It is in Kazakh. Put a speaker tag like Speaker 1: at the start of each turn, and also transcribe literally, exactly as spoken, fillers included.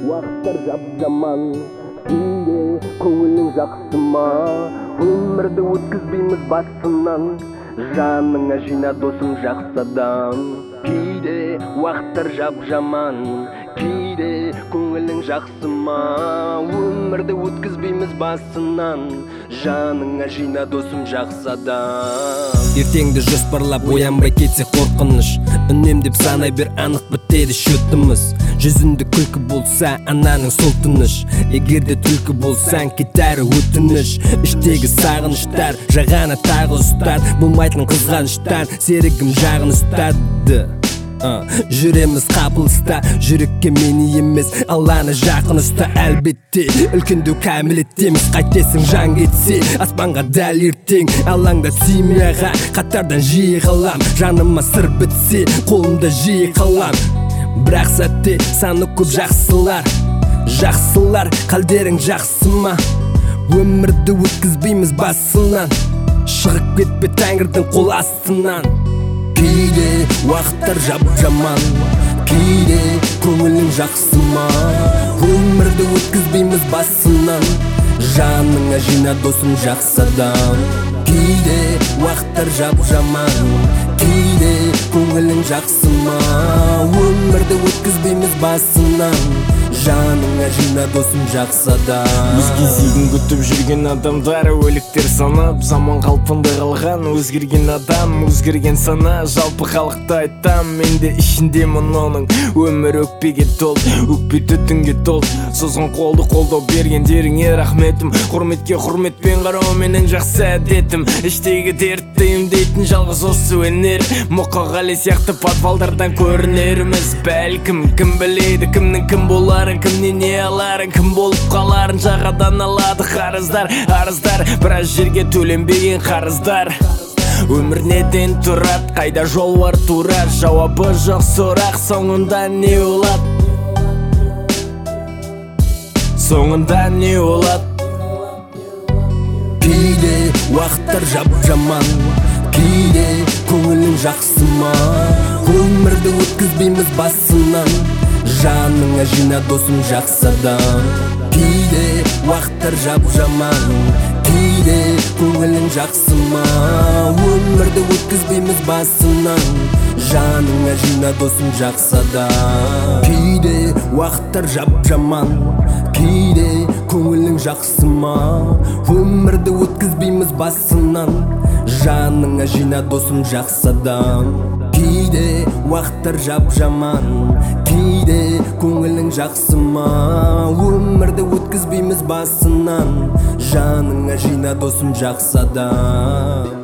Speaker 1: Уақыттар жап-жаман, кейде көңілің жақсы ма? Өмірді өткізбейміз басынан, жаныңа жина досым жақсы адам. Кейде уақыттар жап-жаман, кейде көңілің жақсы ма? Өмірді өткізбейміз басынан, жаныңа жина досым жақсы адам.
Speaker 2: Ертеңді жоспарлап оянбай кетсе қорқыныш, үнемдеп санай бер, анық бітеді шөтіміз. Жүзінде күлкі болса ананың сол тыныш, егерде түлкі болсаң кетәрі өтініш. Іштегі сағыныштар жағана тағы ұстар, болмайтын қызғаныштан серігім жағын ұстады. Uh, жүреміз қапылыста, жүрекке мені емес Алланы жақын ұста. Әлбетте үлкендеу кәмілет емес, қайтесің жан кетсе аспанға дәл ертең. Алаңда тимеға қатардан жиі қалам, жаныма сыр бітсе қолымда жиі қалам. Бірақ сәтте саны көп жақсылар, жақсылар қалдерің жақсы ма? Өмірді өткізбейміз басынан, шығып кетпе тәңірдің қол астынан. Кейде уақыттар жап-жаман, кейде көңілің жақсы ма? Өмірді өткізбейміз басынан, жаныңа жина досым жақсы адам. Кейде уақыттар жап-жаман, кейде көңілің жақсы ма? Өмірді өткізбейміз басынан, жаныңа жина досым жақсы адам.
Speaker 3: Өз кезегін күтіп жүрген адамдар өліктер санап, заман қалпында қалған өзгерген адам, өзгерген сана. Жалпы халықта айтам, менде ішіндемін оның. Өмір өкпеге тол, өкпе түтінге тол. Созған қолды қолдау бергендеріңе рахметім. Құрметке құрметпен қарау менің жақсы әдетім. Іштегі дертті емдейтін жалғыз осы өнер. Мұқағали сияқты подвалдардан көрінеріміз. Бәлкім кім біледі кімнің кім боларын, кімнен не аларын, кім болып қаларын. Жағадан алады қарыздар, арыздар, біраз жерге төленбеген қарыздар. Өмір неден тұрады, қайда жол бар тұрар? Жауабы жоқ сұрақ, соңында не олады? Соңында не олады?
Speaker 2: Кейде уақыттар жап-жаман, кейде көңілің жақсы ма? Өмірді өткізбейміз басынан, жаныңа жина досым жақсы адам. Кейде уақыттар жап-жаман, кейде көңілің жақсы ма? Өмірді өткізбейміз басынан, жаныңа жина досым жақсы адам. Кейде уақыттар жап-жаман, кейде көңілің жақсы ма? Өмірді өткізбейміз басынан, жаныңа жина досым жақсы адам. Кейде уақыттар жап-жаман, кейде көңілің жақсы ма? Өмірді өткізбейміз басынан, жаныңа жина досым жақсы адам.